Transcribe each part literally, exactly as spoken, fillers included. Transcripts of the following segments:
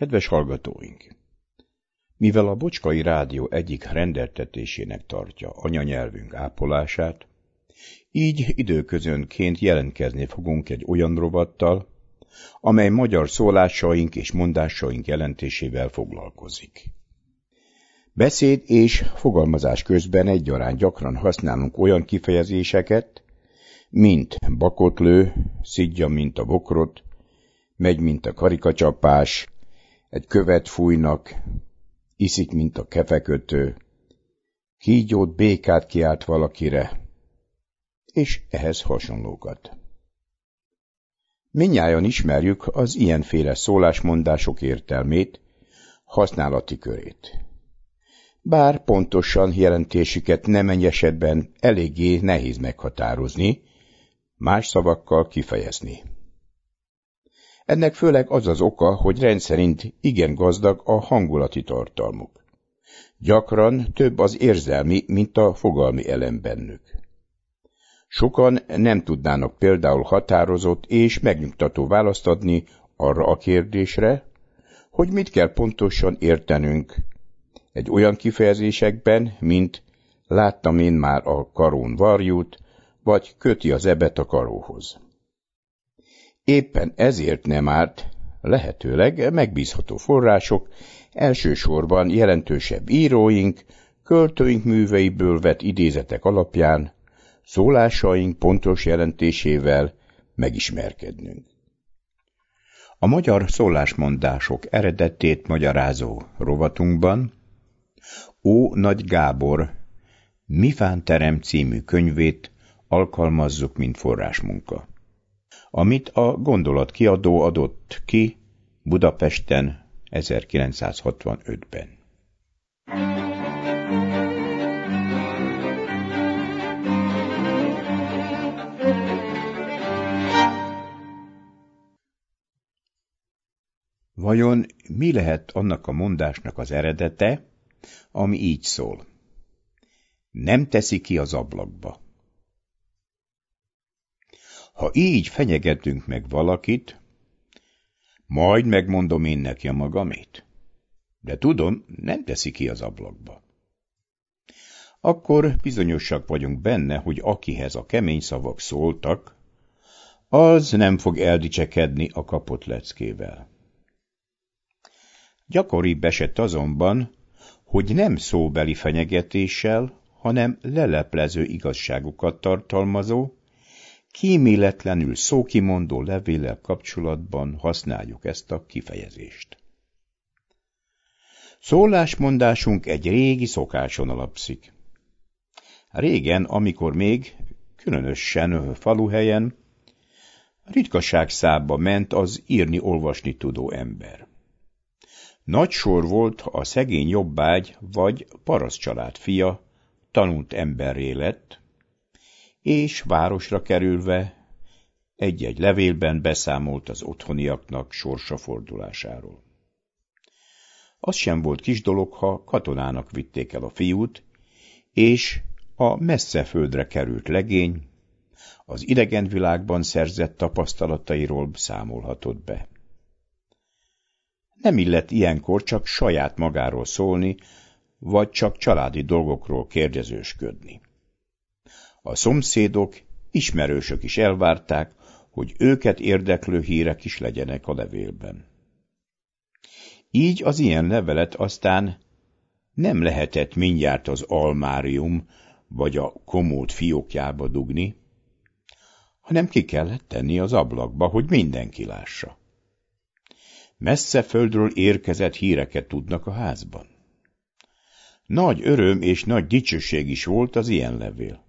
Kedves hallgatóink! Mivel a Bocskai Rádió egyik rendeltetésének tartja anyanyelvünk ápolását, így időközönként jelentkezni fogunk egy olyan rovattal, amely magyar szólásaink és mondásaink jelentésével foglalkozik. Beszéd és fogalmazás közben egyaránt gyakran használunk olyan kifejezéseket, mint bakot lő, szidja, mint a bokrot, megy, mint a karikacsapás, egy követ fújnak, iszik, mint a kefekötő, kígyót, békát kiált valakire, és ehhez hasonlókat. Mindnyájan ismerjük az ilyenféle szólásmondások értelmét, használati körét. Bár pontosan jelentésüket nemennyi esetben eléggé nehéz meghatározni, más szavakkal kifejezni. Ennek főleg az az oka, hogy rendszerint igen gazdag a hangulati tartalmuk. Gyakran több az érzelmi, mint a fogalmi elem bennük. Sokan nem tudnának például határozott és megnyugtató választ adni arra a kérdésre, hogy mit kell pontosan értenünk egy olyan kifejezésekben, mint láttam én már a karón varjút, vagy köti az ebet a karóhoz. Éppen ezért nem árt, lehetőleg megbízható források, elsősorban jelentősebb íróink, költőink műveiből vett idézetek alapján szólásaink pontos jelentésével megismerkednünk. A magyar szólásmondások eredetét magyarázó rovatunkban Ó. Nagy Gábor Mifánterem című könyvét alkalmazzuk, mint forrásmunka, amit a Gondolat kiadó adott ki Budapesten ezerkilencszázhatvanötben. Vajon mi lehet annak a mondásnak az eredete, ami így szól? Nem teszi ki az ablakba. Ha így fenyegetünk meg valakit, majd megmondom én neki a magamét, de tudom, nem teszi ki az ablakba. Akkor bizonyosak vagyunk benne, hogy akihez a kemény szavak szóltak, az nem fog eldicsekedni a kapott leckével. Gyakoribb eset azonban, hogy nem szóbeli fenyegetéssel, hanem leleplező igazságokat tartalmazó, kíméletlenül szókimondó levéllel kapcsolatban használjuk ezt a kifejezést. Szólásmondásunk egy régi szokáson alapszik. Régen, amikor még, különösen faluhelyen, ritkaságszába ment az írni-olvasni tudó ember. Nagy sor volt a szegény jobbágy vagy parasztcsalád fia, tanult emberré lett, és városra kerülve egy-egy levélben beszámolt az otthoniaknak sorsa fordulásáról. Az sem volt kis dolog, ha katonának vitték el a fiút, és a messze földre került legény az idegen világban szerzett tapasztalatairól számolhatott be. Nem illett ilyenkor csak saját magáról szólni, vagy csak családi dolgokról kérdezősködni. A szomszédok, ismerősök is elvárták, hogy őket érdeklő hírek is legyenek a levélben. Így az ilyen levelet aztán nem lehetett mindjárt az almárium vagy a komód fiókjába dugni, hanem ki kellett tenni az ablakba, hogy mindenki lássa. Messze földről érkezett híreket tudnak a házban. Nagy öröm és nagy dicsőség is volt az ilyen levél.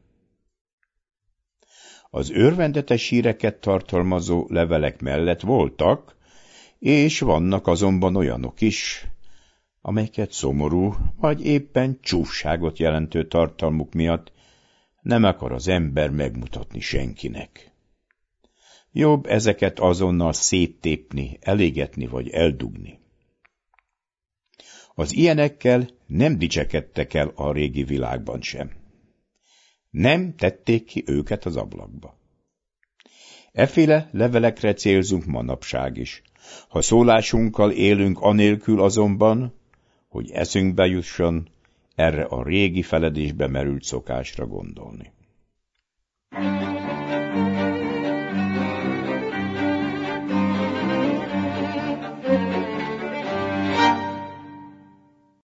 Az örvendetes híreket tartalmazó levelek mellett voltak, és vannak azonban olyanok is, amelyeket szomorú vagy éppen csúfságot jelentő tartalmuk miatt nem akar az ember megmutatni senkinek. Jobb ezeket azonnal széttépni, elégetni vagy eldugni. Az ilyenekkel nem dicsekedtek el a régi világban sem. Nem tették ki őket az ablakba. Efféle levelekre célzunk manapság is, Ha szólásunkkal élünk anélkül azonban, hogy eszünkbe jusson erre a régi feledésbe merült szokásra gondolni.